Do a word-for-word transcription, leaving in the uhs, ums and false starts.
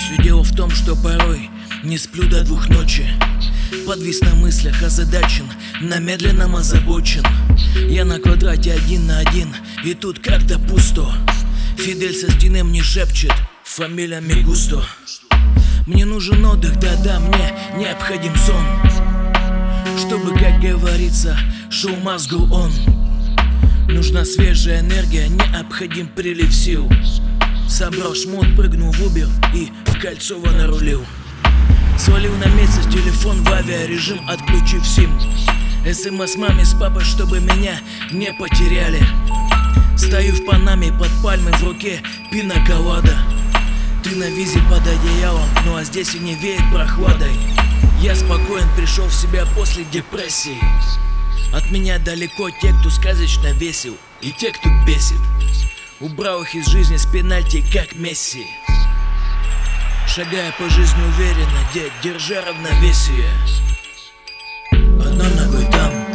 Все дело в том, что порой не сплю до двух ночи. Подвис на мыслях, озадачен, на медленном озабочен. Я на квадрате один на один, и тут как-то пусто. Фидель со стены мне шепчет: фамилия Мегусто. Мне нужен отдых, да-да, мне необходим сон, чтобы, как говорится, шоу must go on. Нужна свежая энергия, необходим прилив сил. Собрал шмот, прыгнул в Убер и в Кольцово нарулил. Свалил на месяц телефон в авиарежим, отключив сим. СМС маме с папой, чтобы меня не потеряли. Стою в Панаме под пальмой, в руке пина-колада. Ты на визе под одеялом, ну а здесь и не веет прохладой. Я спокоен, пришел в себя после депрессии. От меня далеко те, кто сказочно весел, и те, кто бесит. Убрал их из жизни с пенальти, как Месси. Шагая по жизни уверенно, дед, держа равновесие. Одной ногой там,